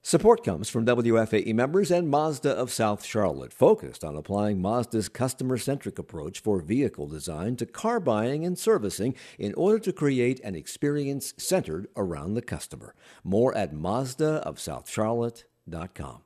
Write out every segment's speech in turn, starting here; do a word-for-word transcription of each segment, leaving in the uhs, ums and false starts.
Support comes from W F A E members and Mazda of South Charlotte, focused on applying Mazda's customer centric approach for vehicle design to car buying and servicing in order to create an experience centered around the customer. More at Mazda of South Charlotte dot com.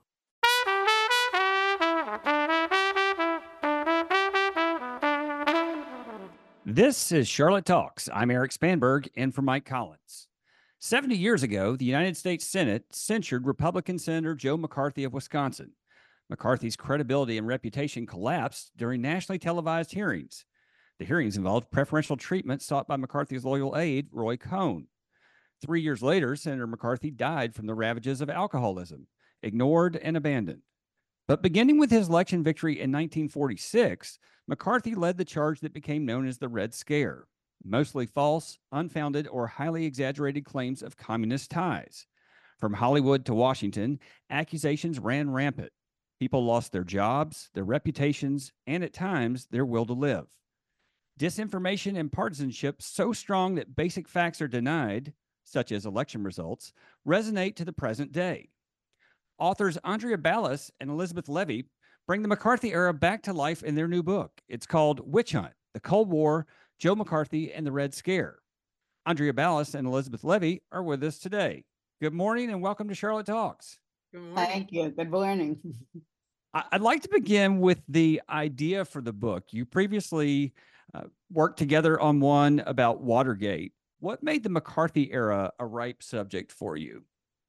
This is Charlotte Talks. I'm Eric Spanberg, in for Mike Collins. seventy years ago, the United States Senate censured Republican Senator Joe McCarthy of Wisconsin. McCarthy's credibility and reputation collapsed during nationally televised hearings. The hearings involved preferential treatment sought by McCarthy's loyal aide, Roy Cohn. Three years later, Senator McCarthy died from the ravages of alcoholism, ignored and abandoned. But beginning with his election victory in nineteen forty-six, McCarthy led the charge that became known as the Red Scare. Mostly false, unfounded, or highly exaggerated claims of communist ties. From Hollywood to Washington, accusations ran rampant. People lost their jobs, their reputations, and at times, their will to live. Disinformation and partisanship so strong that basic facts are denied, such as election results, resonate to the present day. Authors Andrea Ballas and Elizabeth Levy bring the McCarthy era back to life in their new book. It's called Witch Hunt, The Cold War, Joe McCarthy, and the Red Scare. Andrea Ballas and Elizabeth Levy are with us today. Good morning and welcome to Charlotte Talks. Good morning. Thank you. Good morning. I'd like to begin with the idea for the book. You previously uh, worked together on one about Watergate. What made the McCarthy era a ripe subject for you?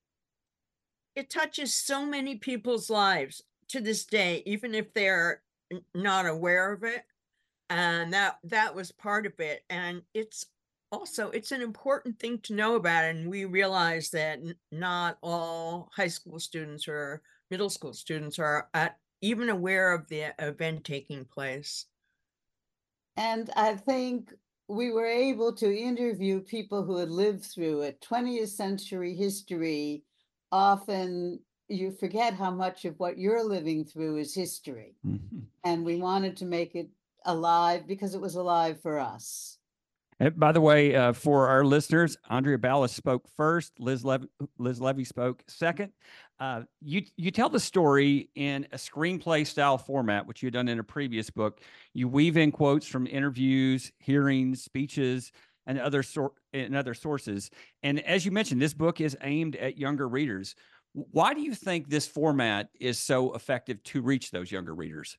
It touches so many people's lives to this day, even if they're n- not aware of it. And that that was part of it. And it's also, it's an important thing to know about. And we realize that n- not all high school students or middle school students are at, even aware of the event taking place. And I think we were able to interview people who had lived through it. twentieth century history, often you forget how much of what you're living through is history. Mm-hmm. And we wanted to make it alive because it was alive for us. And by the way, uh, for our listeners, Andrea Ballas spoke first. Liz, Lev- Liz Levy spoke second. Uh, you you tell the story in a screenplay style format, which you've done in a previous book. You weave in quotes from interviews, hearings, speeches, and other sor- and other sources. And as you mentioned, this book is aimed at younger readers. Why do you think this format is so effective to reach those younger readers?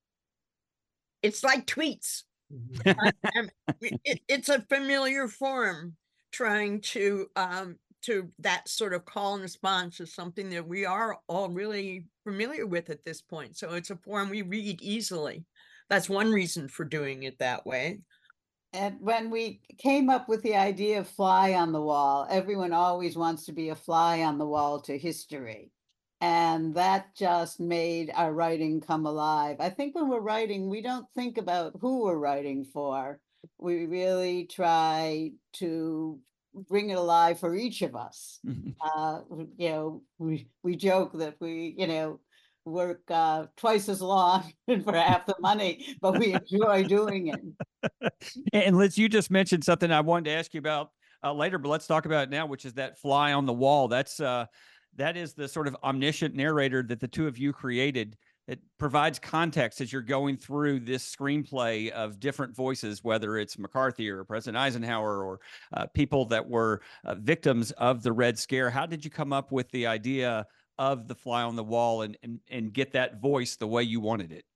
It's like tweets. I- I'm- it- it's a familiar form trying to um to that sort of call and response is something that we are all really familiar with at this point. So it's a form we read easily. That's one reason for doing it that way. And when we came up with the idea of fly on the wall, everyone always wants to be a fly on the wall to history. And that just made our writing come alive. I think when we're writing, we don't think about who we're writing for. We really try to bring it alive for each of us. Uh, you know, we, we joke that we, you know, work uh, twice as long for half the money, but we enjoy doing it. And Liz, you just mentioned something I wanted to ask you about uh, later, but let's talk about it now, which is that fly on the wall. That's uh, that is the sort of omniscient narrator that the two of you created. It provides context as you're going through this screenplay of different voices, whether it's McCarthy or President Eisenhower or uh, people that were uh, victims of the Red Scare. How did you come up with the idea of the fly on the wall and and, and get that voice the way you wanted it?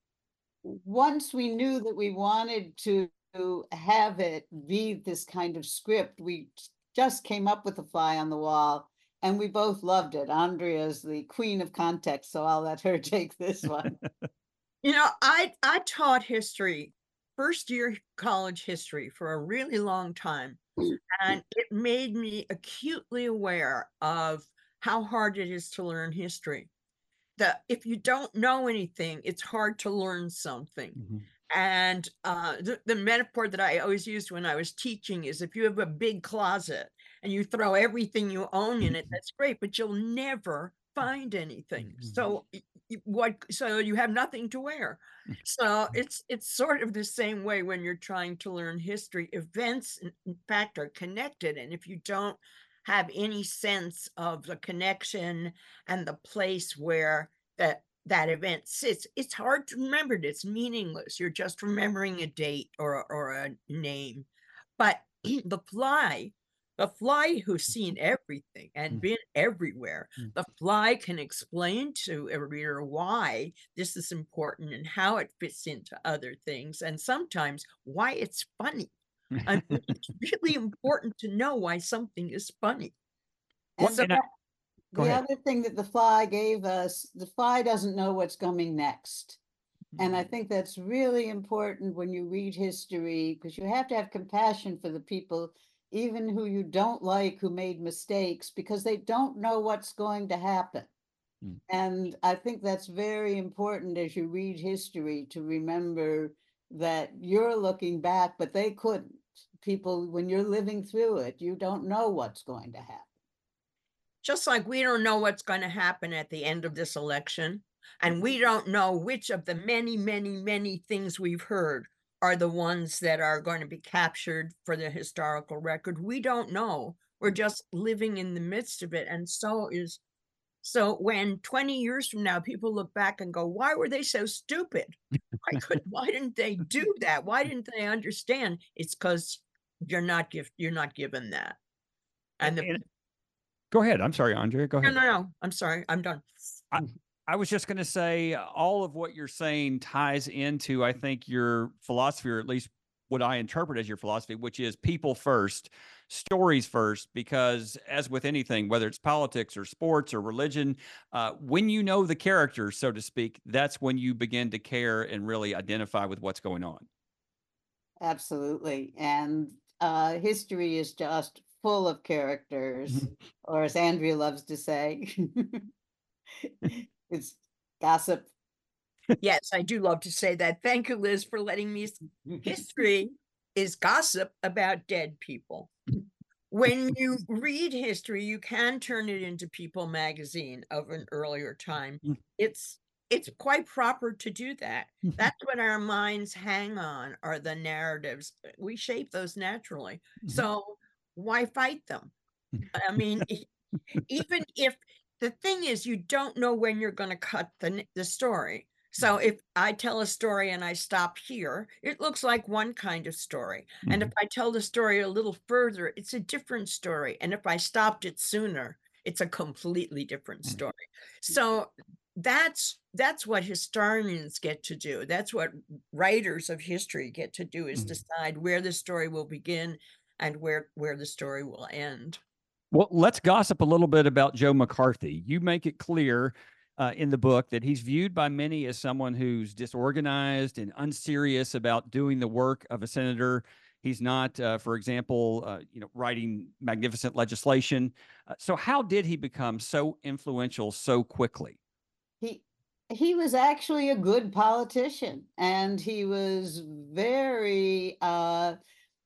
Once we knew that we wanted to have it be this kind of script, we just came up with a fly on the wall and we both loved it. Andrea's the queen of context, so I'll let her take this one. You know, I I taught history, first year college history for a really long time, and it made me acutely aware of how hard it is to learn history. That if you don't know anything, it's hard to learn something. Mhm. And uh, the, the metaphor that I always used when I was teaching is if you have a big closet and you throw everything you own in it, that's great, but you'll never find anything. Mhm. So y- y- what? So you have nothing to wear. So it's it's sort of the same way when you're trying to learn history. Events, in in fact, are connected, and if you don't have any sense of the connection and the place where that that event sits. It's hard to remember it. It's meaningless. You're just remembering a date or, or a name. But the fly, the fly who's seen everything and been everywhere, the fly can explain to a reader why this is important and how it fits into other things, and sometimes why it's funny. I mean, it's really important to know why something is funny. Well, And So, and I- Go the ahead. other thing that the fly gave us, the fly doesn't know what's coming next. And I think that's really important when you read history, because you have to have compassion for the people, even who you don't like, who made mistakes, because they don't know what's going to happen. Mm. And I think that's very important as you read history, to remember that you're looking back, but they couldn't. People, when you're living through it, you don't know what's going to happen. just like we don't know what's going to happen at the end of this election, and we don't know which of the many, many, many things we've heard are the ones that are going to be captured for the historical record. We don't know. We're just living in the midst of it. And so is, so when twenty years from now, people look back and go, why were they so stupid? Why could, why didn't they do that? Why didn't they understand? It's because you're not gift, you're not given that. And the, And- Go ahead. I'm sorry, Andrea. Go no, ahead. no, no, I'm sorry. I'm done. I, I was just going to say uh, all of what you're saying ties into, I think, your philosophy, or at least what I interpret as your philosophy, which is people first, stories first, because as with anything, whether it's politics or sports or religion, uh, when you know the characters, so to speak, that's when you begin to care and really identify with what's going on. Absolutely. And uh, history is just full of characters, or as Andrea loves to say, it's gossip. Yes, I do love to say that. Thank you, Liz, for letting me. s- History is gossip about dead people. When you read history, you can turn it into People magazine of an earlier time. Mm. It's it's quite proper to do that. That's what our minds hang on, are the narratives. We shape those naturally. So why fight them? I mean, e- even if the thing is, you don't know when you're going to cut the, n- the story. So if I tell a story and I stop here, it looks like one kind of story. And if I tell the story a little further, it's a different story. And if I stopped it sooner, it's a completely different story. So that's that's what historians get to do. That's what writers of history get to do, is Mhm. decide where the story will begin and where where the story will end. Well, let's gossip a little bit about Joe McCarthy. You make it clear uh, in the book that he's viewed by many as someone who's disorganized and unserious about doing the work of a senator. He's not, uh, for example, uh, you know, writing magnificent legislation. Uh, so, how did he become so influential so quickly? He he was actually a good politician, and he was very uh,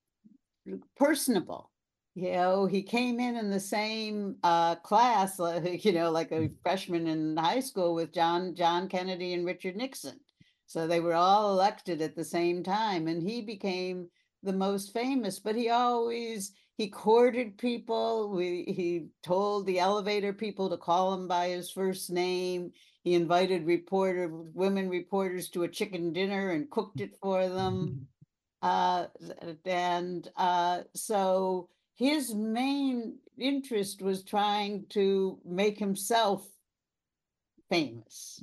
personable. You know, he came in in the same uh, class, like, you know, like a freshman in high school with John John Kennedy and Richard Nixon. So they were all elected at the same time, and he became the most famous. But he always he courted people. We, he told the elevator people to call him by his first name. He invited reporter women reporters to a chicken dinner and cooked it for them. Uh, and uh, so his main interest was trying to make himself famous.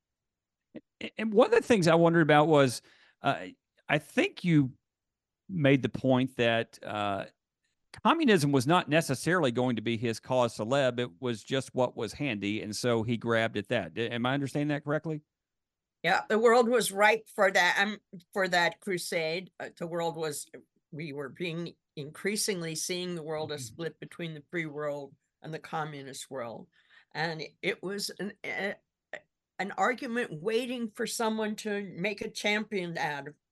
And one of the things I wondered about was, uh, I think you made the point that uh, communism was not necessarily going to be his cause celeb. It was just what was handy. And so he grabbed at that. Am I understanding that correctly? Yeah, the world was ripe for that. Um, for that crusade. Uh, the world was. We were being increasingly seeing the world a split between the free world and the communist world, and it was an a, an argument waiting for someone to make a champion out of.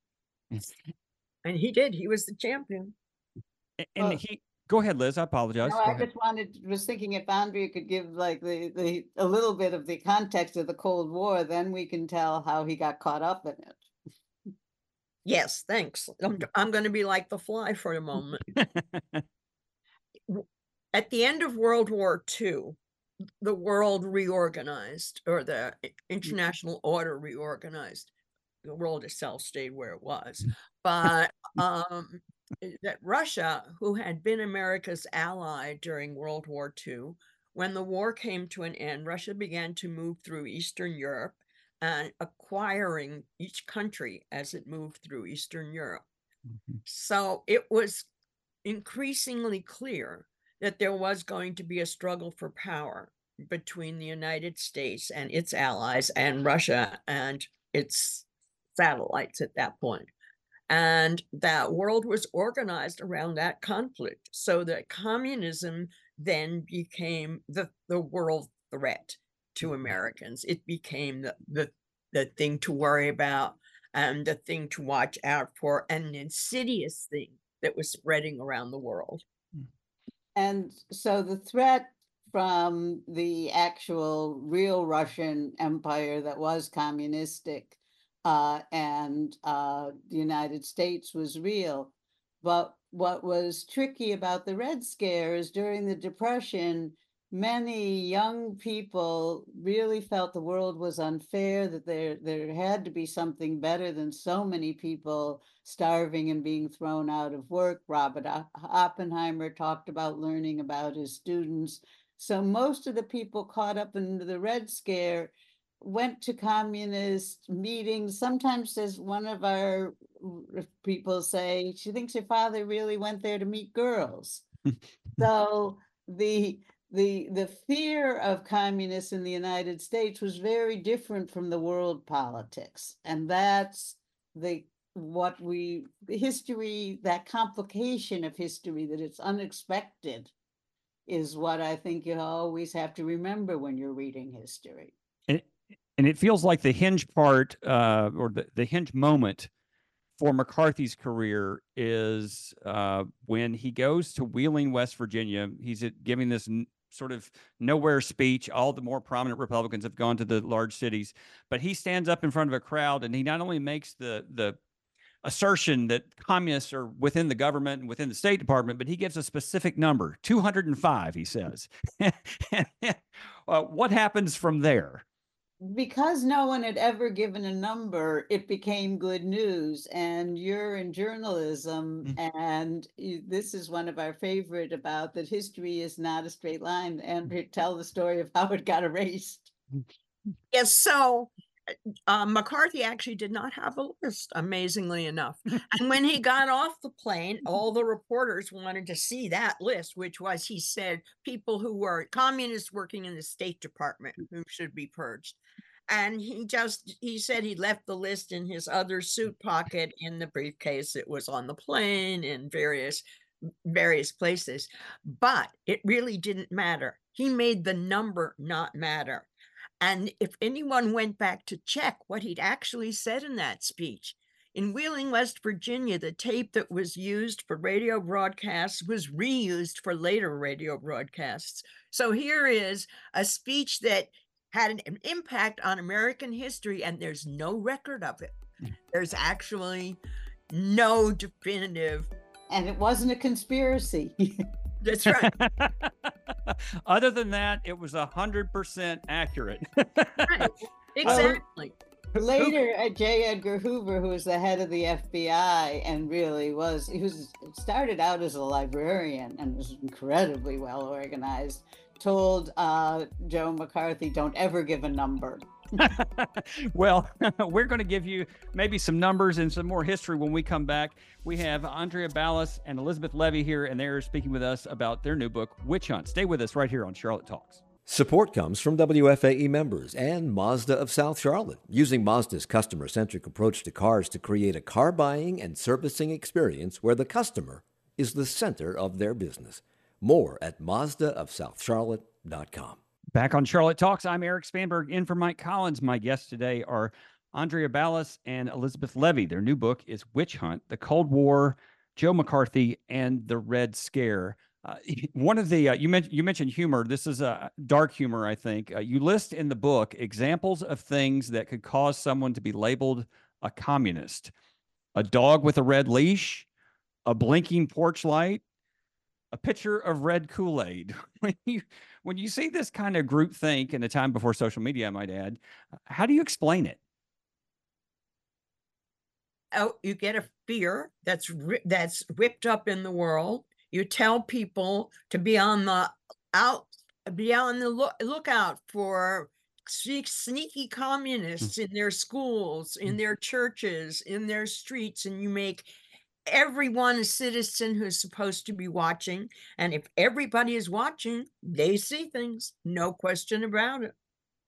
And he did. He was the champion. And Well, he, go ahead, Liz. I apologize. no, Go I ahead. just wanted was thinking if Andrea could give like the the a little bit of the context of the Cold War, then we can tell how he got caught up in it. Yes, thanks. I'm, I'm going to be like the fly for a moment. at the end of World War Two, the world reorganized, or the international order reorganized. The world itself stayed where it was, but um, that Russia, who had been America's ally during World War Two, when the war came to an end, Russia began to move through Eastern Europe and acquiring each country as it moved through Eastern Europe. Mm-hmm. So it was increasingly clear that there was going to be a struggle for power between the United States and its allies and Russia and its satellites at that point. And that world was organized around that conflict, so that communism then became the, the world threat to Americans. It became the, the, the thing to worry about and the thing to watch out for, an insidious thing that was spreading around the world. And so the threat from the actual real Russian empire that was communistic uh, and uh, the United States was real. But what was tricky about the Red Scare is during the Depression, many young people really felt the world was unfair, that there, there had to be something better than so many people starving and being thrown out of work. Robert Oppenheimer talked about learning about his students. So most of the people caught up in the Red Scare went to communist meetings. Sometimes, as one of our people say, she thinks her father really went there to meet girls. So the The, the fear of communists in the United States was very different from the world politics. And that's the what we, the history, that complication of history, that it's unexpected, is what I think you always have to remember when you're reading history. And, and it feels like the hinge part, uh, or the, the hinge moment for McCarthy's career is uh, when he goes to Wheeling, West Virginia. He's at, giving this n- sort of nowhere speech. All the more prominent Republicans have gone to the large cities, but he stands up in front of a crowd and he not only makes the the assertion that communists are within the government and within the State Department, but he gives a specific number, two hundred five, he says. uh, what happens from there? Because no one had ever given a number, it became good news. And you're in journalism, mm-hmm. and you, this is one of our favorite about that history is not a straight line. And tell the story of how it got erased. Yes, so uh, McCarthy actually did not have a list, amazingly enough. And when he got off the plane, all the reporters wanted to see that list, which was, he said, people who were communists working in the State Department who should be purged. And he just, he said he left the list in his other suit pocket in the briefcase. It was on the plane in various, various places, but it really didn't matter. He made the number not matter. And if anyone went back to check what he'd actually said in that speech, in Wheeling, West Virginia, the tape that was used for radio broadcasts was reused for later radio broadcasts. So here is a speech that had an impact on American history, and there's no record of it. There's actually no definitive. And it wasn't a conspiracy. That's right. Other than that, it was one hundred percent accurate. Right. Exactly. Uh, later, uh, J. Edgar Hoover, who was the head of the F B I and really was, he was started out as a librarian and was incredibly well organized, told uh, Joe McCarthy, don't ever give a number. Well, we're going to give you maybe some numbers and some more history when we come back. We have Andrea Ballas and Elizabeth Levy here, and they're speaking with us about their new book, Witch Hunt. Stay with us right here on Charlotte Talks. Support comes from W F A E members and Mazda of South Charlotte, using Mazda's customer-centric approach to cars to create a car buying and servicing experience where the customer is the center of their business. More at Mazda of South Charlotte dot com. Back on Charlotte Talks, I'm Eric Spanberg, in for Mike Collins. My guests today are Andrea Ballas and Elizabeth Levy. Their new book is Witch Hunt, The Cold War, Joe McCarthy, and the Red Scare. Uh, one of the, uh, you, mentioned, you mentioned humor. This is a uh, dark humor, I think. Uh, you list in the book examples of things that could cause someone to be labeled a communist. A dog with a red leash, a blinking porch light, a pitcher of red Kool-Aid. When you when you see this kind of groupthink in a time before social media, I might add, how do you explain it? Oh, you get a fear that's ri- that's whipped up in the world. You tell people to be on the out, be on the look, lookout for sneak- sneaky communists in their schools, in their churches, in their streets, and you make everyone a citizen who's supposed to be watching. And if everybody is watching, they see things, no question about it.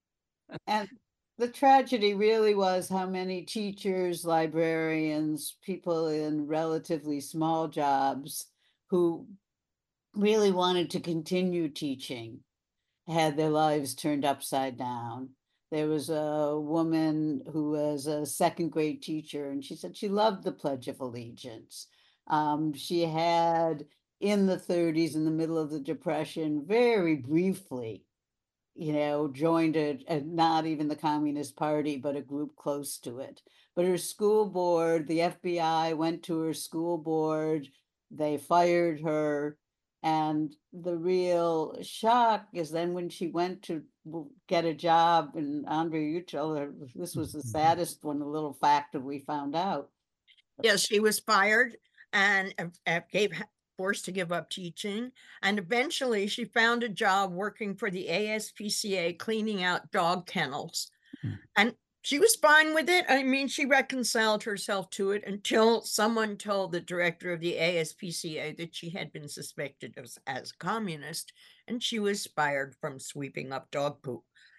And the tragedy really was how many teachers, librarians, people in relatively small jobs who really wanted to continue teaching had their lives turned upside down. There was a woman who was a second grade teacher, and she said she loved the Pledge of Allegiance. Um, she had, in the thirties, in the middle of the Depression, very briefly, you know, joined a, a not even the Communist Party, but a group close to it. But her school board, the F B I went to her school board, they fired her. And the real shock is then when she went to w- get a job, and Andre, you tell her this was the saddest one, a little fact that we found out. Yes, she was fired and uh, uh, gave forced to give up teaching, and eventually she found a job working for the A S P C A cleaning out dog kennels. Mm. And she was fine with it. I mean, she reconciled herself to it until someone told the director of the A S P C A that she had been suspected as, as a communist, and she was fired from sweeping up dog poop.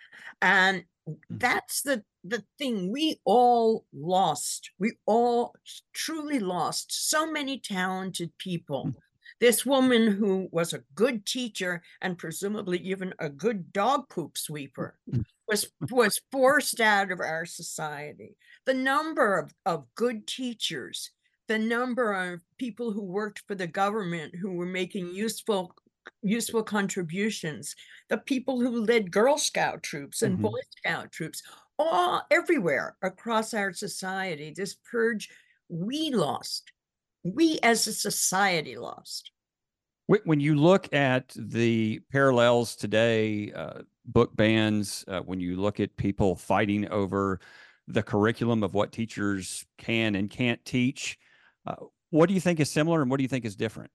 And that's the the thing. We all lost. We all truly lost so many talented people. This woman who was a good teacher and presumably even a good dog poop sweeper was was forced out of our society. The number of, of good teachers, the number of people who worked for the government who were making useful useful contributions, the people who led Girl Scout troops and Mhm. Boy Scout troops, all everywhere across our society. This purge, we lost. We as a society lost. Wh- When you look at the parallels today, uh, book bans, uh, when you look at people fighting over the curriculum of what teachers can and can't teach, uh, what do you think is similar and what do you think is different?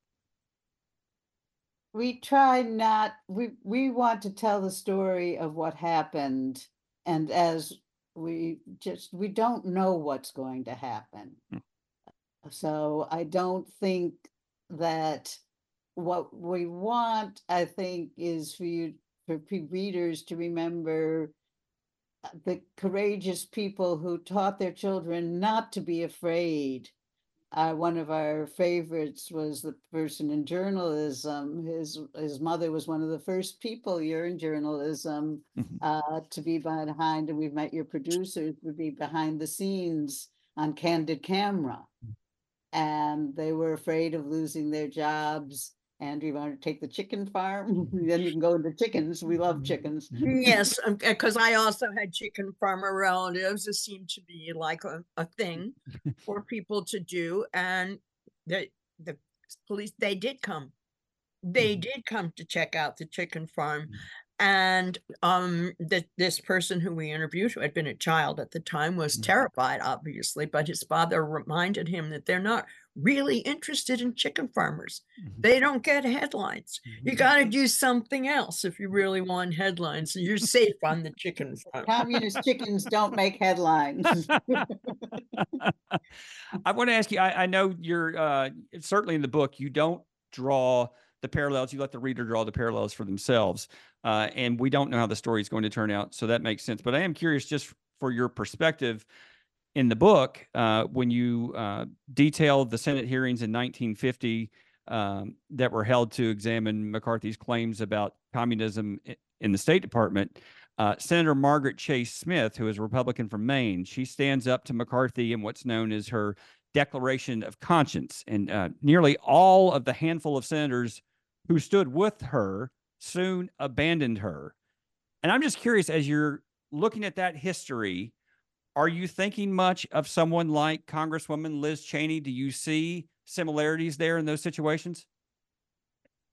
We try not, we we want to tell the story of what happened, and as we just we don't know what's going to happen. Mm. So I don't think that what we want, I think, is for you, for pe- readers to remember uh, the courageous people who taught their children not to be afraid. Uh, one of our favorites was the person in journalism. His his mother was one of the first people, you're in journalism, Mhm. uh, to be behind, and we've met your producers, would be behind the scenes on candid camera. And they were afraid of losing their jobs. Andrew, you want to take the chicken farm? Then you can go into chickens. We love chickens. Yes, because I also had chicken farmer relatives. It seemed to be like a, a thing for people to do. And the the police, they did come. They Mhm. did come to check out the chicken farm. And um the, this person who we interviewed, who had been a child at the time, was Mhm. terrified, obviously, but his father reminded him that they're not really interested in chicken farmers. Mhm. They don't get headlines. You Mhm. got to do something else if you really want headlines. And you're safe on the chicken farm. Communist chickens don't make headlines. I want to ask you, I, I know you're uh, certainly in the book, you don't draw the parallels. You let the reader draw the parallels for themselves. Uh, and we don't know how the story is going to turn out. So that makes sense. But I am curious, just for your perspective in the book, uh, when you uh, detail the Senate hearings in nineteen fifty um, that were held to examine McCarthy's claims about communism i- in the State Department, uh, Senator Margaret Chase Smith, who is a Republican from Maine, she stands up to McCarthy in what's known as her Declaration of Conscience. And uh, nearly all of the handful of senators who stood with her soon abandoned her. And I'm just curious, as you're looking at that history, are you thinking much of someone like Congresswoman Liz Cheney? Do you see similarities there in those situations?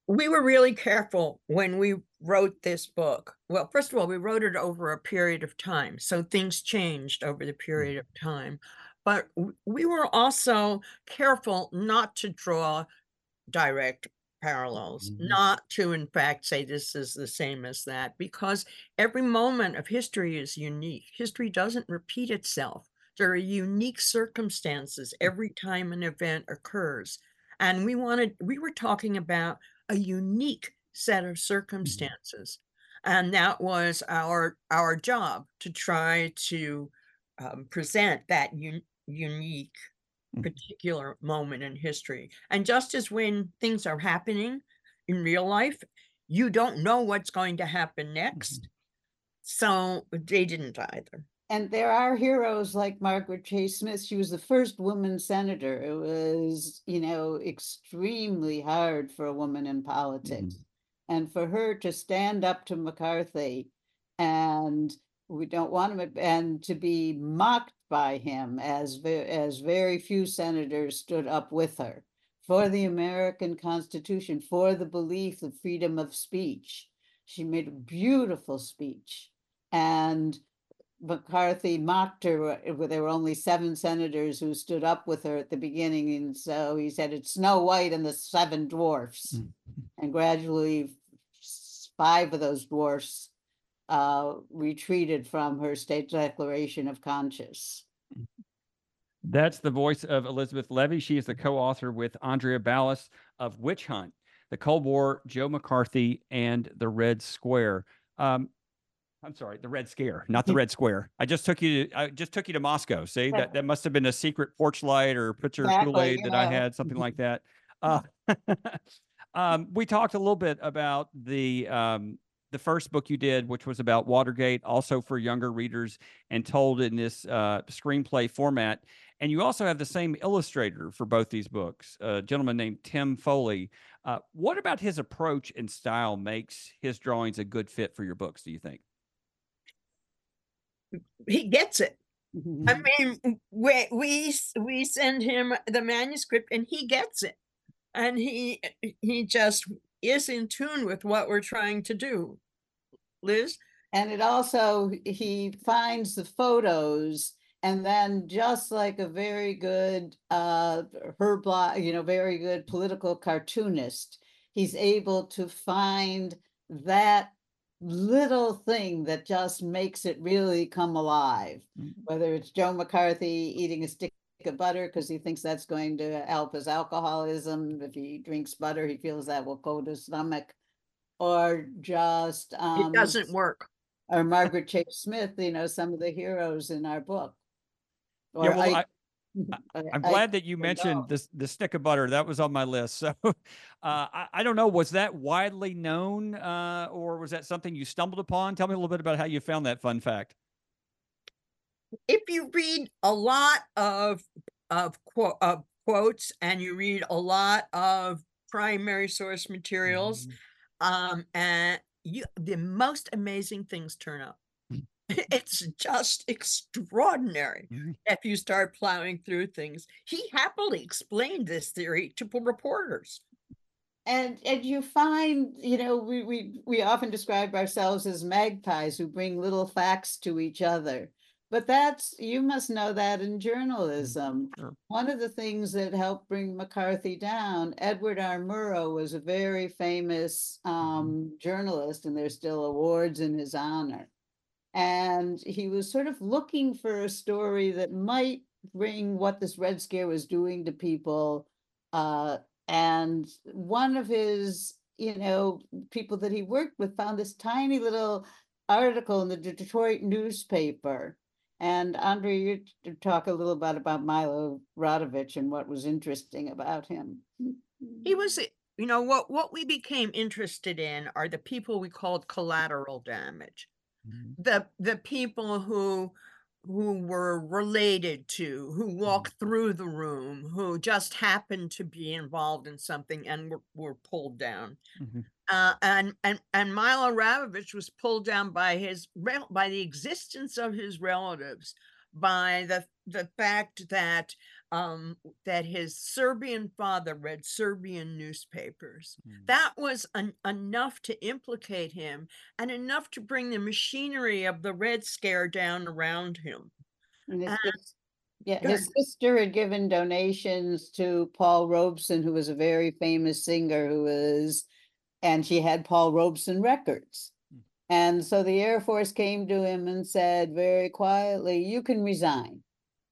We were really careful when we wrote this book. Well, first of all, we wrote it over a period of time, so things changed over the period of time. But w- we were also careful not to draw direct parallels, Mhm. not to, in fact, say this is the same as that, because every moment of history is unique. History doesn't repeat itself. There are unique circumstances every time an event occurs. And we wanted, we were talking about a unique set of circumstances. And that was our our job, to try to um, present that un unique Mhm. particular moment in history. And just as when things are happening in real life, you don't know what's going to happen next. So they didn't either. And there are heroes like Margaret Chase Smith. She was the first woman senator. It was, you know, extremely hard for a woman in politics. Mhm. And for her to stand up to McCarthy, and we don't want him, and to be mocked by him, as ve- as very few senators stood up with her for the American Constitution, for the belief, the freedom of speech. She made a beautiful speech. And McCarthy mocked her. uh, There were only seven senators who stood up with her at the beginning, and so he said, "It's Snow White and the Seven Dwarfs." Mhm. And gradually, s- five of those dwarfs uh, retreated from her state declaration of conscience. That's the voice of Elizabeth Levy. She is the co-author with Andrea Ballas of Witch Hunt, The Cold War, Joe McCarthy, and the Red Square. Um, I'm sorry, the Red Scare, not the Red Square. I just took you. To, I just took you to Moscow. See that that must have been a secret porch light or pitcher of Kool Exactly, Aid you that I know. had, something like that. Uh, um, we talked a little bit about the um, the first book you did, which was about Watergate, also for younger readers, and told in this uh, screenplay format. And you also have the same illustrator for both these books, a gentleman named Tim Foley. Uh, what about his approach and style makes his drawings a good fit for your books, do you think? He gets it. I Mhm. mean, we we s- we send him the manuscript and he gets it. And he he just is in tune with what we're trying to do. Liz? And it also, he finds the photos, and then just like a very good uh Herb Block, you know, very good political cartoonist, he's able to find that little thing that just makes it really come alive. Whether it's Joe McCarthy eating a stick of butter because he thinks that's going to help his alcoholism. If he drinks butter, he feels that will coat his stomach. Or just It um doesn't work. or Margaret Chase Smith, you know, some of the heroes in our book. Yeah, Or well, I, I, I- I'm I, glad that you mentioned this the stick of butter. That was on my list. So uh, I, I don't know, was that widely known uh, or was that something you stumbled upon? Tell me a little bit about how you found that fun fact. If you read a lot of of, quote, of quotes and you read a lot of primary source materials, Mhm. um, and you the most amazing things turn up. It's just extraordinary Mhm. if you start plowing through things. He happily explained this theory to reporters. and and you find, you know, we we we often describe ourselves as magpies who bring little facts to each other. But that's, you must know that in journalism. Sure. One of the things that helped bring McCarthy down, Edward R. Murrow was a very famous um, journalist, and there's still awards in his honor. And he was sort of looking for a story that might bring what this Red Scare was doing to people. Uh, and one of his, you know, people that he worked with found this tiny little article in the Detroit newspaper. And Andre, you t- talk a little bit about Milo Radovich and what was interesting about him. He was, eh, you know, what what we became interested in are the people we called collateral damage. Mhm. The the people who who were related to, who walked through the room, who just happened to be involved in something and were, were pulled down. Mhm. Uh, and and and Milo Ravovich was pulled down by his rel- by the existence of his relatives, by the the fact that um, that his Serbian father read Serbian newspapers. Mm. That was en- enough to implicate him and enough to bring the machinery of the Red Scare down around him. And his, And- his- yeah, Go his ahead. sister had given donations to Paul Robeson, who was a very famous singer, who was, and she had Paul Robeson records. Hmm. And so the Air Force came to him and said very quietly, "You can resign.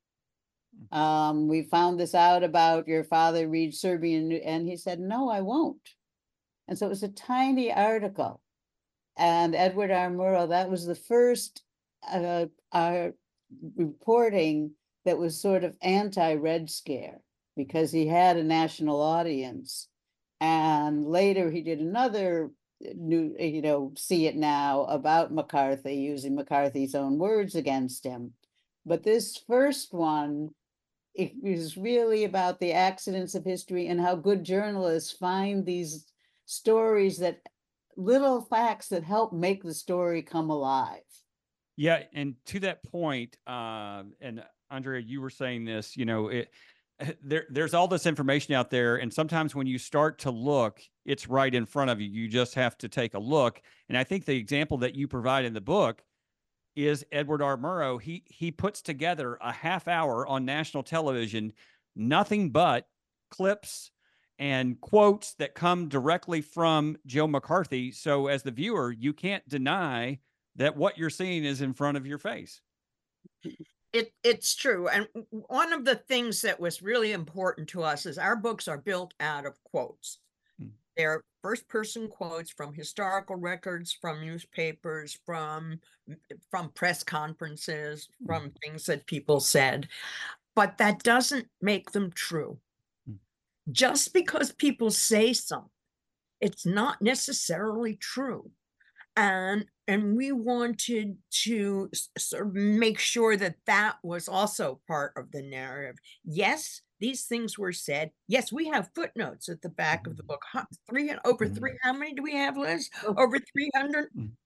Um, we found this out about your father reads Serbian," and he said, "No, I won't." And so it was a tiny article. And Edward R. Murrow, that was the first uh, uh, reporting that was sort of anti-Red Scare, because he had a national audience. And later he did another new, you know, See It Now about McCarthy, using McCarthy's own words against him. But this first one, it is really about the accidents of history and how good journalists find these stories, that little facts that help make the story come alive. Yeah, and to that point, uh, and Andrea, you were saying this, you know, it, there, there's all this information out there, and sometimes when you start to look, it's right in front of you. You just have to take a look. And I think the example that you provide in the book is Edward R. Murrow. He he puts together a half hour on national television, nothing but clips and quotes that come directly from Joe McCarthy. So as the viewer, you can't deny that what you're seeing is in front of your face. It, it's true. And one of the things that was really important to us is our books are built out of quotes. Hmm. They're first person quotes from historical records, from newspapers, from, from press conferences, from hmm. things that people said. But that doesn't make them true. Hmm. Just because people say something, it's not necessarily true. And and we wanted to sort of make sure that that was also part of the narrative. Yes, these things were said. Yes, we have footnotes at the back of the book. Three over three. How many do we have, Liz? Over three hundred.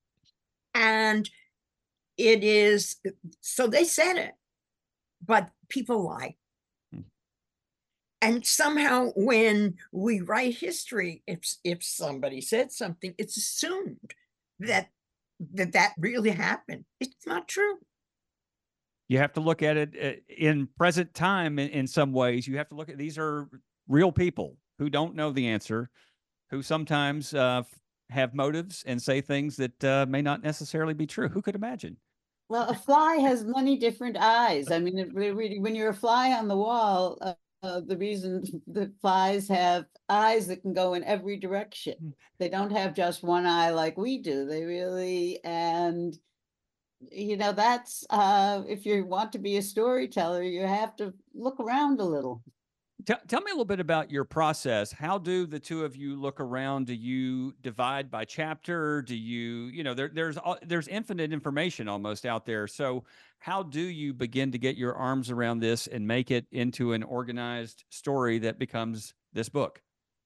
And it is, so they said it, but people lie. And somehow when we write history, if if somebody said something, it's assumed that that that really happened. It's not true. You have to look at it in present time. In, in some ways, you have to look at, these are real people who don't know the answer, who sometimes uh, have motives and say things that uh, may not necessarily be true. Who could imagine? Well, a fly has many different eyes. I mean, it really, when you're a fly on the wall, uh, Uh, the reason that flies have eyes that can go in every direction. They don't have just one eye like we do. They really, and you know, that's uh, if you want to be a storyteller, you have to look around a little. Tell, tell me a little bit about your process. How do the two of you look around? Do you divide by chapter? Do you, you know, there, there's there's infinite information almost out there. So how do you begin to get your arms around this and make it into an organized story that becomes this book?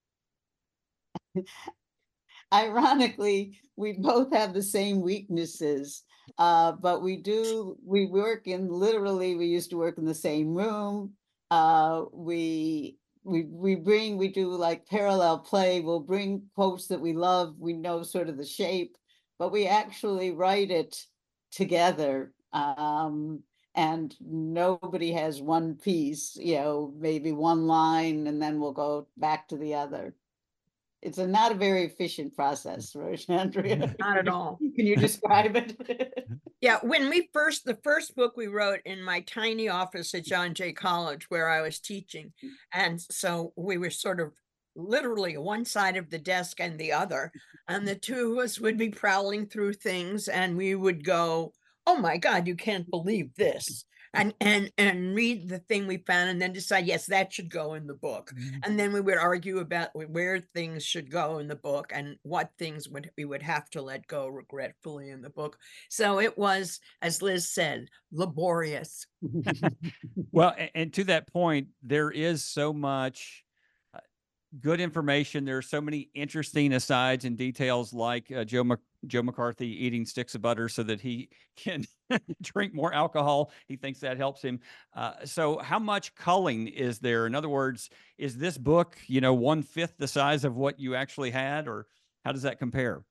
Ironically, we both have the same weaknesses, uh, but we do, we work in, literally, we used to work in the same room. Uh, we we we bring, we do like parallel play. We'll bring quotes that we love. We know sort of the shape, but we actually write it together. Um, and nobody has one piece, you know, maybe one line, and then we'll go back to the other. It's a not a very efficient process, right, Andrea? Not at all. Can you describe it? Yeah, when we first, the first book we wrote in my tiny office at John Jay College where I was teaching. And so we were sort of literally one side of the desk and the other. And the two of us would be prowling through things and we would go, oh my God, you can't believe this. And and and read the thing we found and then decide, yes, that should go in the book. Mm-hmm. And then we would argue about where things should go in the book and what things would we would have to let go regretfully in the book. So it was, as Liz said, laborious. Well, and, and to that point, there is so much good information. There are so many interesting asides and details, like uh, Joe Joe McCarthy eating sticks of butter so that he can drink more alcohol. He thinks that helps him. Uh, so how much culling is there? In other words, is this book, you know, one fifth the size of what you actually had, or how does that compare?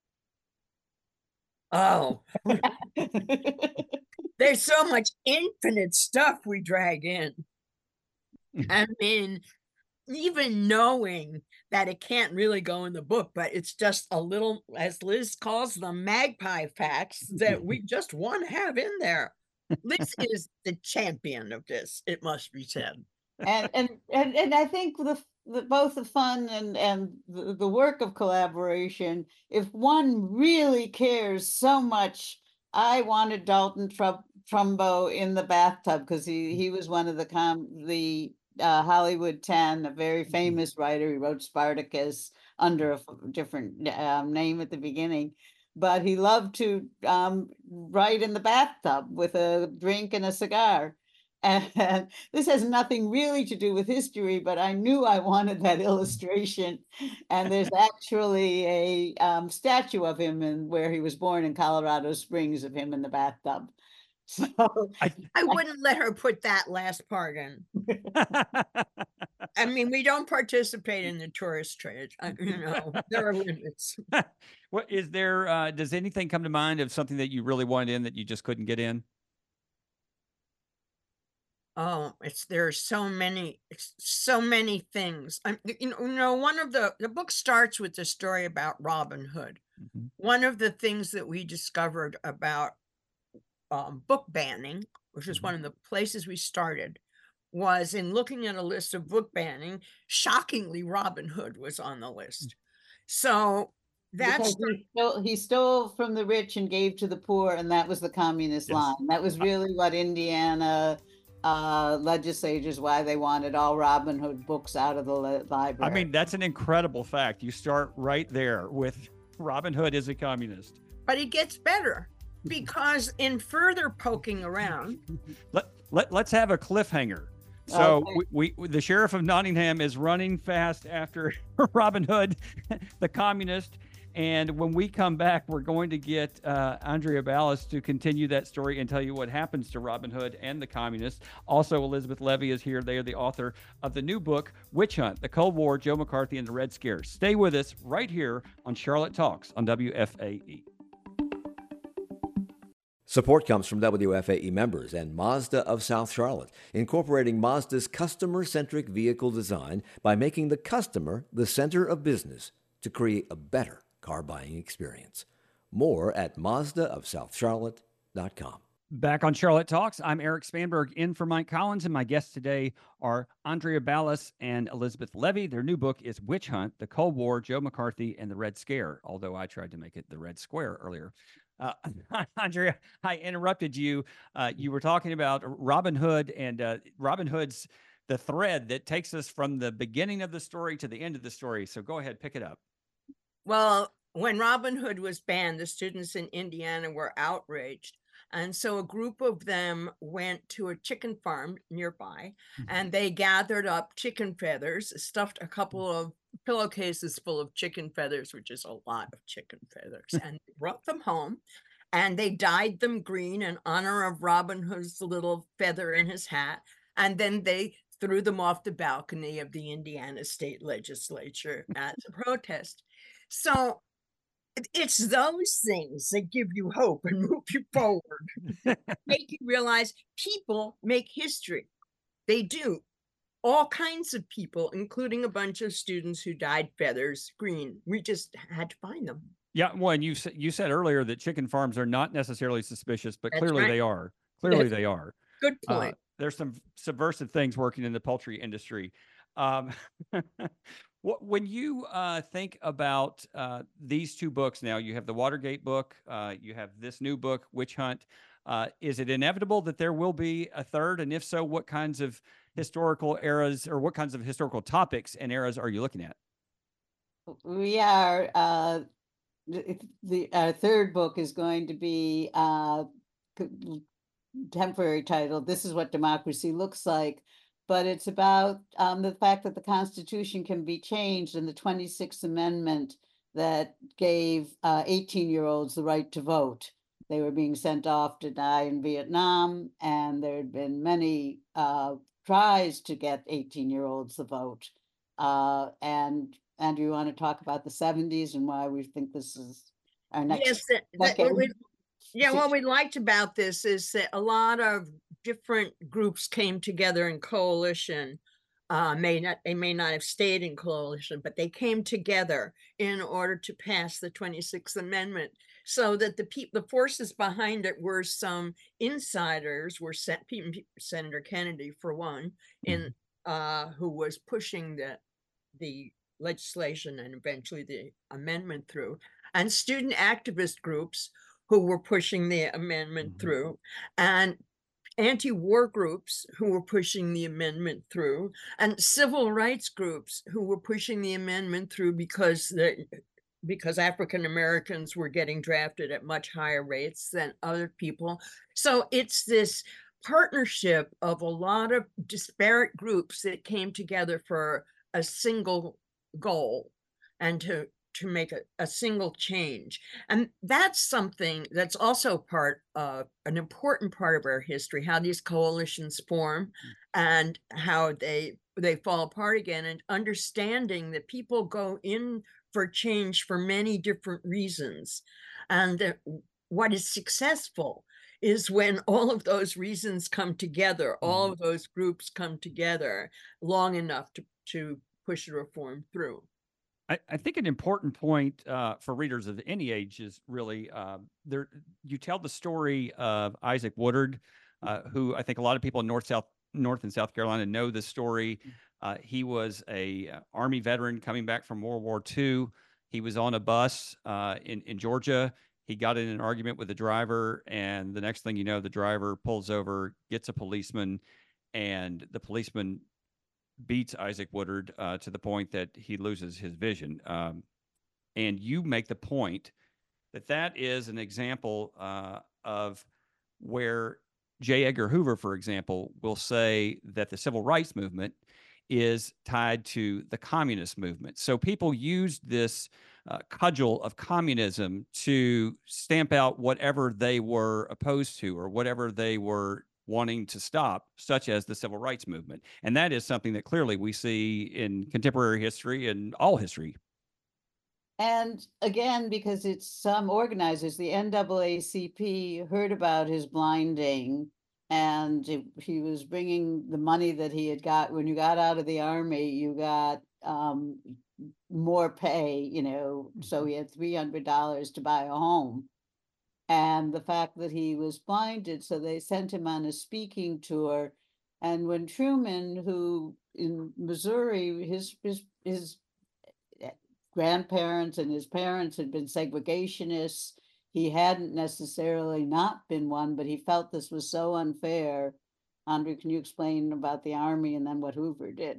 Oh, there's so much infinite stuff we drag in. I mean, even knowing that it can't really go in the book, but it's just a little, as Liz calls them, magpie facts that we just want to have in there. Liz is the champion of this, it must be said. And and and and I think the, the both the fun and and the, the work of collaboration, if one really cares so much. I wanted Dalton Trump, Trumbo in the bathtub because he he was one of the com the uh, Hollywood ten, a very famous writer. He wrote Spartacus under a f- different um, name at the beginning, but he loved to um, write in the bathtub with a drink and a cigar. And this has nothing really to do with history, but I knew I wanted that illustration. And there's actually a um, statue of him in where he was born in Colorado Springs, of him in the bathtub. So I, I wouldn't let her put that last part in. I mean, we don't participate in the tourist trade. I, you know, there are limits. What is there? Uh, does anything come to mind of something that you really wanted in that you just couldn't get in? Oh, it's there are so many, it's so many things. I'm, you know, you know, one of the the book starts with the story about Robin Hood. Mhm. One of the things that we discovered about um, book banning, which is Mhm. one of the places we started, was in looking at a list of book banning. Shockingly, Robin Hood was on the list. So that's because he stole, he stole from the rich and gave to the poor, and that was the communist Yes. line. That was really what Indiana uh, legislators, why they wanted all Robin Hood books out of the li- library. I mean, that's an incredible fact. You start right there with Robin Hood is a communist. but it gets better because in further poking around, Let, let, let's have a cliffhanger. So Okay. we, we, the sheriff of Nottingham is running fast after Robin Hood, the communist. And when we come back, we're going to get uh, Andrea Ballas to continue that story and tell you what happens to Robin Hood and the communists. Also, Elizabeth Levy is here. They are the author of the new book, Witch Hunt, The Cold War, Joe McCarthy and the Red Scare. Stay with us right here on Charlotte Talks on W F A E. Support comes from W F A E members and Mazda of South Charlotte, incorporating Mazda's customer-centric vehicle design by making the customer the center of business to create a better car buying experience. More at Mazda of South Charlotte dot com. Back on Charlotte Talks, I'm Eric Spanberg in for Mike Collins, and my guests today are Andrea Ballas and Elizabeth Levy. Their new book is Witch Hunt, The Cold War, Joe McCarthy and the Red Scare, although I tried to make it the Red Square earlier. Uh, Andrea, I interrupted you. Uh, you were talking about Robin Hood and uh, Robin Hood's the thread that takes us from the beginning of the story to the end of the story. So go ahead, pick it up. well, when Robin Hood was banned, the students in Indiana were outraged. And so a group of them went to a chicken farm nearby and they gathered up chicken feathers, stuffed a couple of pillowcases full of chicken feathers, which is a lot of chicken feathers, and brought them home. And they dyed them green in honor of Robin Hood's little feather in his hat. And then they threw them off the balcony of the Indiana State Legislature as a protest. So it's those things that give you hope and move you forward, make you realize people make history. They do. All kinds of people, including a bunch of students who dyed feathers green. We just had to find them. Yeah, well, and you said you said earlier that chicken farms are not necessarily suspicious, but That's clearly right. they are. Clearly That's they are. Good Uh, point. there's some subversive things working in the poultry industry. Um, what, when you uh, think about uh, these two books now, you have the Watergate book, uh, you have this new book, Witch Hunt. Uh, is it inevitable that there will be a third? And if so, what kinds of historical eras or what kinds of historical topics and eras are you looking at? We are, uh, the, the our third book is going to be uh, c- temporary title, This is What Democracy Looks Like. But it's about um, the fact that the Constitution can be changed and the twenty-sixth Amendment that gave uh, eighteen-year-olds the right to vote. They were being sent off to die in Vietnam, and there had been many uh, tries to get eighteen-year-olds the vote. Uh, and Andrew, you want to talk about the seventies and why we think this is our next? Yes, that, that, Okay. what we, yeah, what we liked about this is that a lot of different groups came together in coalition. Uh, may not, they may not have stayed in coalition, but they came together in order to pass the twenty-sixth Amendment, so that the people, the forces behind it were some insiders, were Sen Senator Kennedy for one, in uh, who was pushing the the legislation and eventually the amendment through, and student activist groups who were pushing the amendment Mhm. through, and anti-war groups who were pushing the amendment through, and civil rights groups who were pushing the amendment through because the because African Americans were getting drafted at much higher rates than other people. So it's this partnership of a lot of disparate groups that came together for a single goal and to to make a, a single change. And that's something that's also part of an important part of our history, how these coalitions form and how they they fall apart again, and understanding that people go in for change for many different reasons. And uh, what is successful is when all of those reasons come together, all of those groups come together long enough to, to push the reform through. I, I think an important point uh, for readers of any age is really uh, there. You tell the story of Isaac Woodard, uh, who I think a lot of people in North, South, North and South Carolina know this story. Uh, he was a uh, Army veteran coming back from World War Two. He was on a bus uh, in in Georgia. He got in an argument with the driver, and the next thing you know, the driver pulls over, gets a policeman, and the policeman beats Isaac Woodard uh, to the point that he loses his vision. Um, and you make the point that that is an example uh, of where J. Edgar Hoover, for example, will say that the civil rights movement is tied to the communist movement. So people used this uh, cudgel of communism to stamp out whatever they were opposed to or whatever they were wanting to stop, such as the civil rights movement. And that is something that clearly we see in contemporary history and all history. And again, because it's some organizers, the N double A C P heard about his blinding, and it, he was bringing the money that he had got. When you got out of the army, you got um, more pay, you know, so he had three hundred dollars to buy a home. And the fact that he was blinded, so they sent him on a speaking tour. And when Truman, who in Missouri, his his his grandparents and his parents had been segregationists, he hadn't necessarily not been one, but he felt this was so unfair. Andrew, can you explain about the army and then what Hoover did?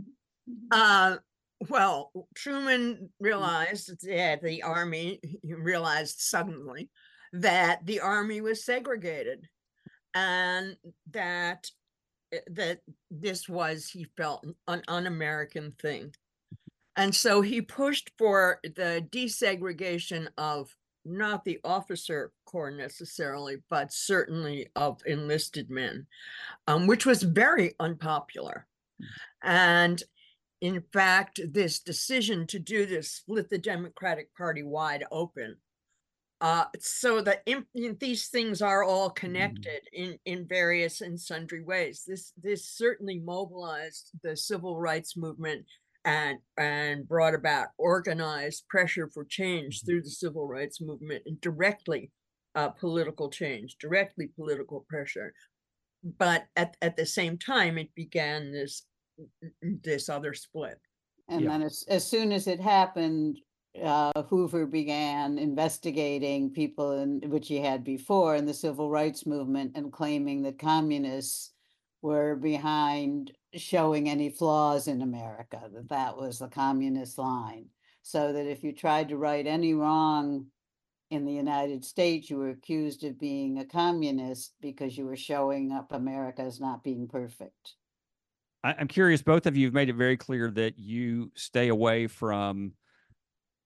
uh, well, Truman realized that yeah, the army, he realized suddenly that the army was segregated, and that that this was, he felt, an un-American thing. And so he pushed for the desegregation of not the officer corps necessarily, but certainly of enlisted men, um, which was very unpopular. And in fact, this decision to do this split the Democratic Party wide open. Uh, so that these things are all connected in, in various and sundry ways. This, this certainly mobilized the civil rights movement and, and brought about organized pressure for change through the civil rights movement, and directly uh, political change, directly political pressure. But at, at the same time, it began this, this other split. And Yeah. then as, as soon as it happened, uh, Hoover began investigating people in which he had before in the civil rights movement, and claiming that communists were behind showing any flaws in America, that that was the communist line. So that if you tried to right any wrong in the United States, you were accused of being a communist because you were showing up America as not being perfect. I, I'm curious, both of you have made it very clear that you stay away from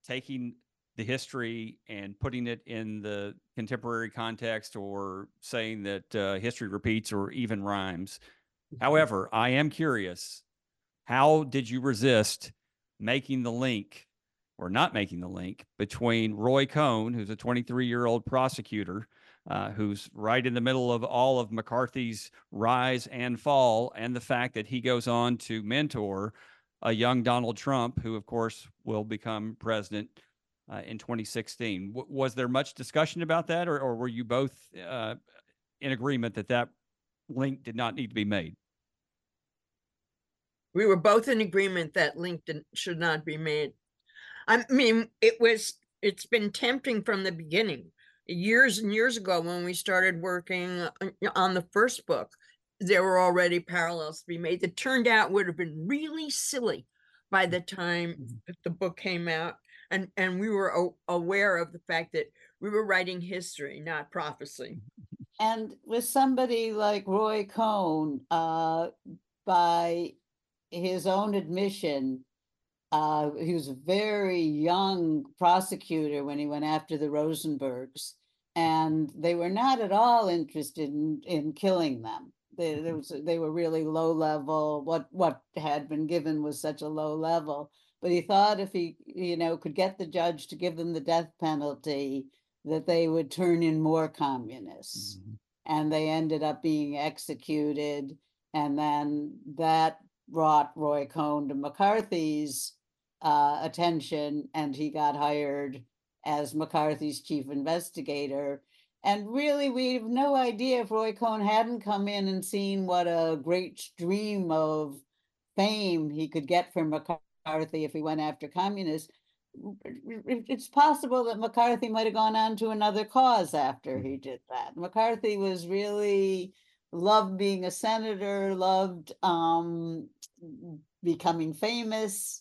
taking the history and putting it in the contemporary context, or saying that uh, history repeats or even rhymes. However, I am curious, how did you resist making the link, or not making the link, between Roy Cohn, who's a twenty-three-year-old prosecutor, uh, who's right in the middle of all of McCarthy's rise and fall, and the fact that he goes on to mentor a young Donald Trump, who, of course, will become president uh, in twenty sixteen. W- was there much discussion about that, or, or were you both uh, in agreement that that link did not need to be made? We were both in agreement that link didn't- should not be made. I mean, it was, it's been tempting from the beginning. Years and years ago, when we started working on the first book, there were already parallels to be made that turned out would have been really silly by the time the book came out. And, and we were aware of the fact that we were writing history, not prophecy. And with somebody like Roy Cohn, uh, by his own admission, uh, he was a very young prosecutor when he went after the Rosenbergs, and they were not at all interested in, in killing them. They, there was, they were really low level. What what had been given was such a low level. But he thought if he, you know, could get the judge to give them the death penalty, that they would turn in more communists. Mm-hmm. And they ended up being executed. And then that brought Roy Cohn to McCarthy's uh, attention, and he got hired as McCarthy's chief investigator. And really, we have no idea if Roy Cohn hadn't come in and seen what a great stream of fame he could get from McCarthy if he went after communists. It's possible that McCarthy might have gone on to another cause after he did that. McCarthy was really loved being a senator, loved um, becoming famous.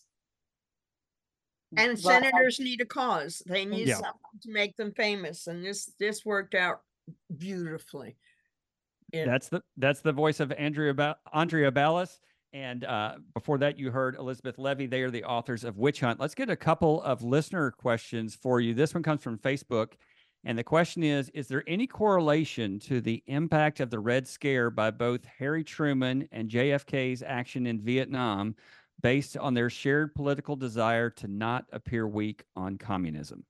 And But, senators need a cause. They need Yeah. something to make them famous. And this this worked out beautifully. It, That's the that's the voice of Andrea ba- Andrea Ballas. And uh, before that, you heard Elizabeth Levy. They are the authors of Witch Hunt. Let's get a couple of listener questions for you. This one comes from Facebook. And the question is, is there any correlation to the impact of the Red Scare by both Harry Truman and J F K's action in Vietnam based on their shared political desire to not appear weak on communism?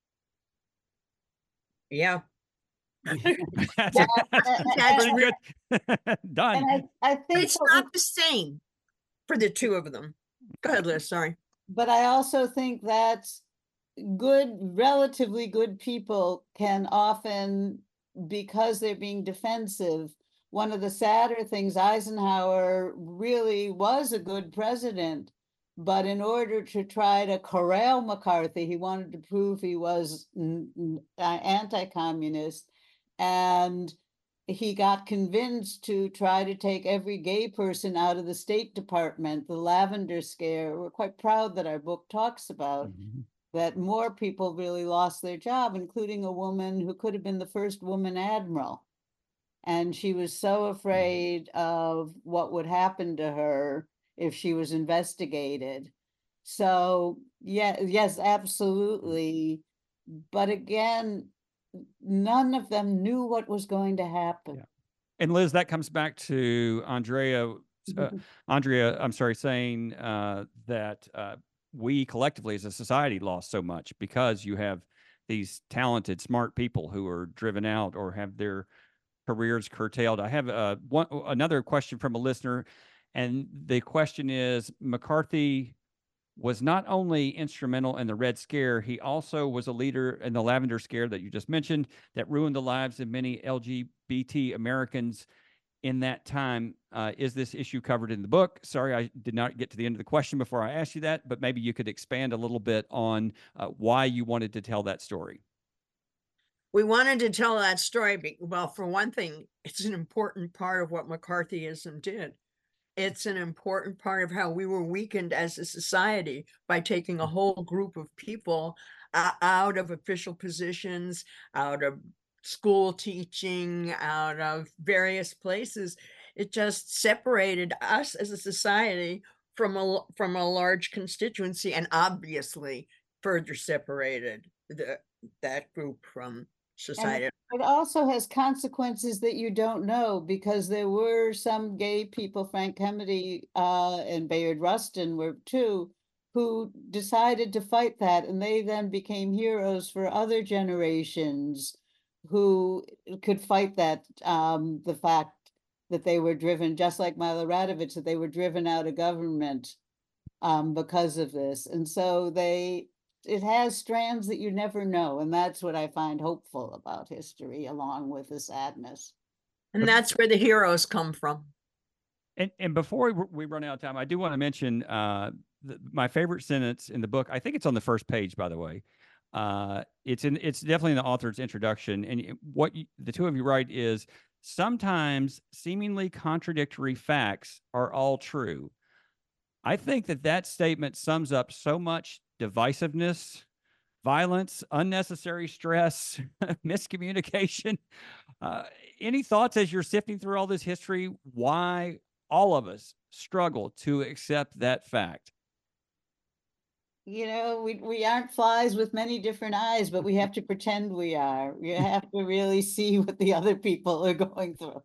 yeah. that's, Yeah, that's, that's pretty good. Done. and I, I think It's what we- not the same for the two of them. Go ahead, Liz. Sorry. but I also think that good, relatively good people can often, because they're being defensive, one of the sadder things, Eisenhower really was a good president, but in order to try to corral McCarthy, he wanted to prove he was anti-communist, and he got convinced to try to take every gay person out of the State Department, the Lavender Scare. We're quite proud that our book talks about mm-hmm. that more people really lost their job, including a woman who could have been the first woman admiral. And she was so afraid of what would happen to her if she was investigated. So, yeah, yes, absolutely. But again, none of them knew what was going to happen. Yeah. And Liz, that comes back to Andrea, uh, Andrea, I'm sorry, saying uh, that uh, we collectively as a society lost so much because you have these talented, smart people who are driven out or have their careers curtailed. I have uh, one another question from a listener, and the question is, McCarthy was not only instrumental in the Red Scare, he also was a leader in the Lavender Scare that you just mentioned that ruined the lives of many L G B T Americans in that time. Uh, is this issue covered in the book? Sorry, I did not get to the end of the question before I asked you that, but maybe you could expand a little bit on uh, why you wanted to tell that story. We wanted to tell that story. Well, for one thing, it's an important part of what McCarthyism did. It's an important part of how we were weakened as a society by taking a whole group of people uh, out of official positions, out of school teaching, out of various places. It just separated us as a society from a, from a large constituency. And obviously, further separated the that group from And society. it also has consequences that you don't know, because there were some gay people, Frank Kennedy uh, and Bayard Rustin were too, who decided to fight that, and they then became heroes for other generations who could fight that, um, the fact that they were driven, just like Milo Radovich, that they were driven out of government um, because of this. And so they, it has strands that you never know. And that's what I find hopeful about history, along with the sadness. And that's where the heroes come from. And, and before we, we run out of time, I do want to mention uh, the, my favorite sentence in the book. I think it's on the first page, by the way. Uh, it's in, it's definitely in the author's introduction. And what you, the two of you write is, sometimes seemingly contradictory facts are all true. I think that that statement sums up so much divisiveness, violence, unnecessary stress, miscommunication. Uh, any thoughts as you're sifting through all this history, why all of us struggle to accept that fact? You know, we, we aren't flies with many different eyes, but we have to pretend we are. You have to really see what the other people are going through.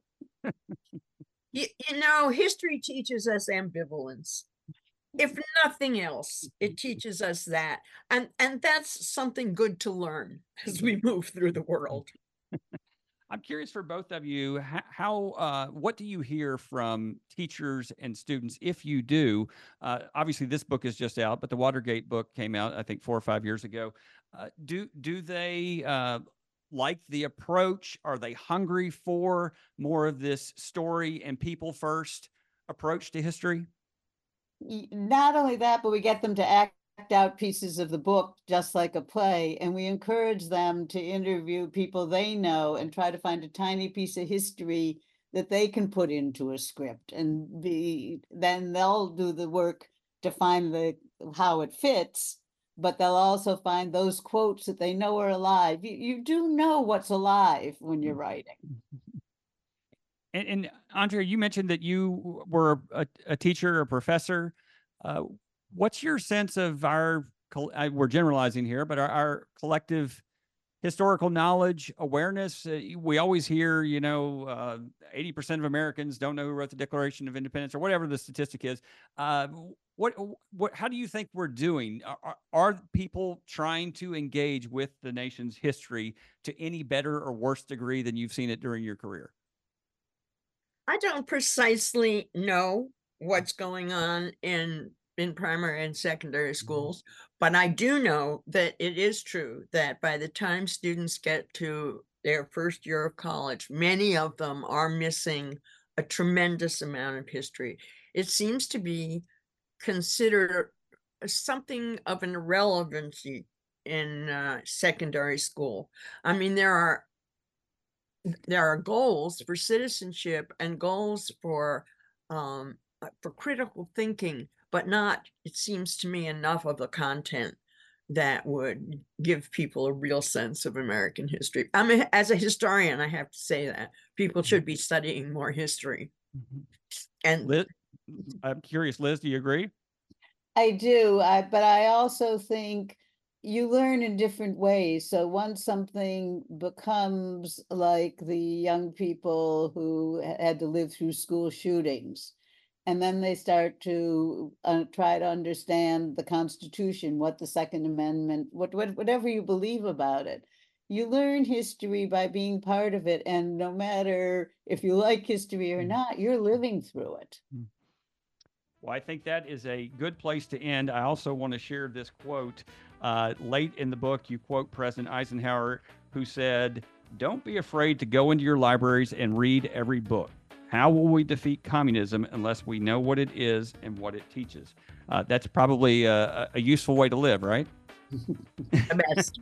You, you know, history teaches us ambivalence. If nothing else, it teaches us that. And, and that's something good to learn as we move through the world. I'm curious for both of you, how, how uh, what do you hear from teachers and students, if you do? Uh, obviously, this book is just out, but the Watergate book came out, I think, four or five years ago. Uh, do do they uh, like the approach? Are they hungry for more of this story and people first approach to history? Y- Not only that, but we get them to act out pieces of the book just like a play, and we encourage them to interview people they know and try to find a tiny piece of history that they can put into a script, and be then they'll do the work to find the how it fits, but they'll also find those quotes that they know are alive. You, you do know what's alive when you're writing. And, and Andrea, you mentioned that you were a, a teacher, a professor. Uh, what's your sense of our, we're generalizing here, but our, our collective historical knowledge, awareness? Uh, we always hear, you know, uh, eighty percent of Americans don't know who wrote the Declaration of Independence, or whatever the statistic is. Uh, what, what, how do you think we're doing? Are, are people trying to engage with the nation's history to any better or worse degree than you've seen it during your career? I don't precisely know what's going on in in primary and secondary schools, but I do know that it is true that by the time students get to their first year of college, many of them are missing a tremendous amount of history. It seems to be considered something of an irrelevancy in uh, secondary school. I mean, there are there are goals for citizenship and goals for um, for critical thinking, but not, it seems to me, enough of the content that would give people a real sense of American history. I mean, as a historian, I have to say that people should be studying more history. Mm-hmm. And Liz, I'm curious, Liz, do you agree? I do, I, but I also think you learn in different ways. So once something becomes like the young people who had to live through school shootings, and then they start to uh, try to understand the Constitution, what the Second Amendment, what, what whatever you believe about it, you learn history by being part of it. And no matter if you like history or not, you're living through it. Well, I think that is a good place to end. I also want to share this quote. Uh, late in the book, you quote President Eisenhower, who said, "Don't be afraid to go into your libraries and read every book. How will we defeat communism unless we know what it is and what it teaches?" Uh, that's probably a, a useful way to live, right? best.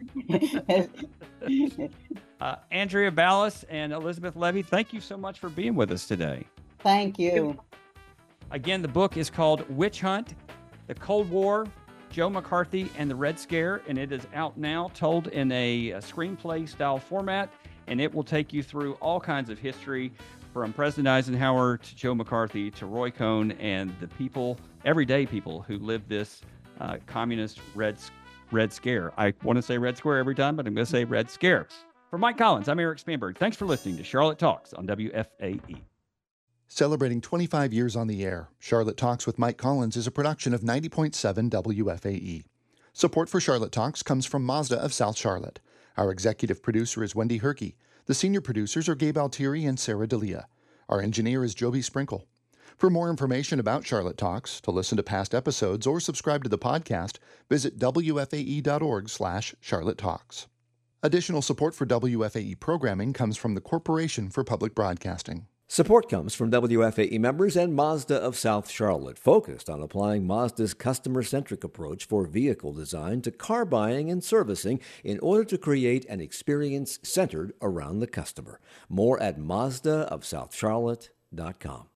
uh, Andrea Ballas and Elizabeth Levy, thank you so much for being with us today. Thank you. Again, the book is called Witch Hunt, The Cold War, Joe McCarthy and the Red Scare, and it is out now, told in a, a screenplay style format, and it will take you through all kinds of history, from President Eisenhower to Joe McCarthy to Roy Cohn and the people, everyday people who lived this uh, communist Red Red Scare. I want to say Red Square every time, but I'm going to say Red Scare. For Mike Collins, I'm Eric Spanberg. Thanks for listening to Charlotte Talks on W F A E. Celebrating twenty-five years on the air, Charlotte Talks with Mike Collins is a production of ninety point seven W F A E. Support for Charlotte Talks comes from Mazda of South Charlotte. Our executive producer is Wendy Herkey. The senior producers are Gabe Altieri and Sarah D'Elia. Our engineer is Joby Sprinkle. For more information about Charlotte Talks, to listen to past episodes, or subscribe to the podcast, visit W F A E dot org slash Charlotte Talks. Additional support for W F A E programming comes from the Corporation for Public Broadcasting. Support comes from W F A E members and Mazda of South Charlotte, focused on applying Mazda's customer-centric approach for vehicle design to car buying and servicing in order to create an experience centered around the customer. More at Mazda of South Charlotte dot com.